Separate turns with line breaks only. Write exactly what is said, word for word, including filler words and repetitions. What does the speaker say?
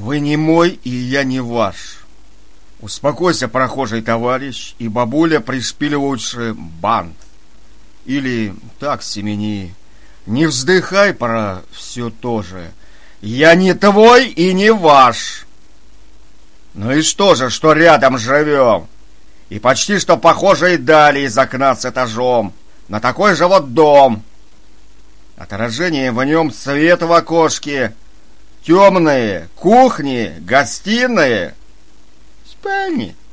Вы не мой, и я не ваш. Успокойся, прохожий товарищ, и бабуля пришпили лучше бант. Или так семени. Не вздыхай про все то же. Я не твой и не ваш. Ну и что же, что рядом живем? И почти что похожие дали из окна с этажом на такой же вот дом. Отражение в нем, свет в окошке, темные кухни, гостиные, спальни.